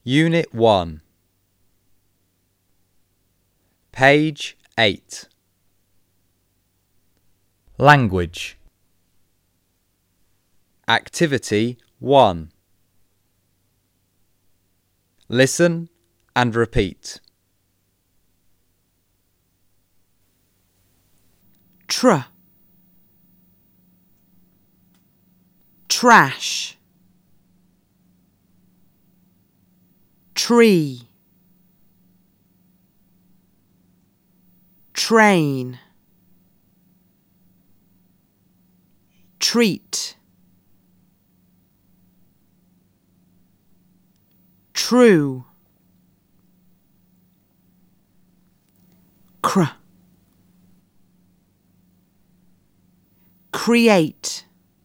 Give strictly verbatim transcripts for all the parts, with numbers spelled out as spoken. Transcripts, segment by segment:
Unit one. Page eight. Language. Activity one. Listen and repeat. Tr, trash, tree, train, treat, true, cr, create,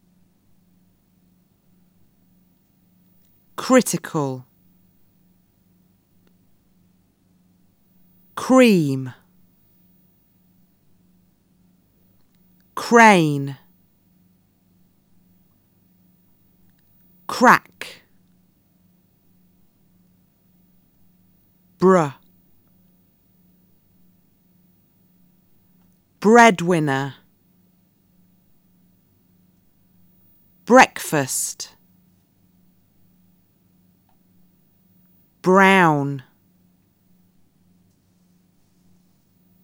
critical, cream, crane, crack, bruh, breadwinner, breakfast, brown,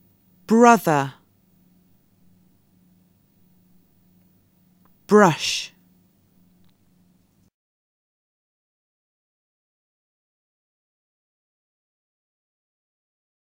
brother, brush,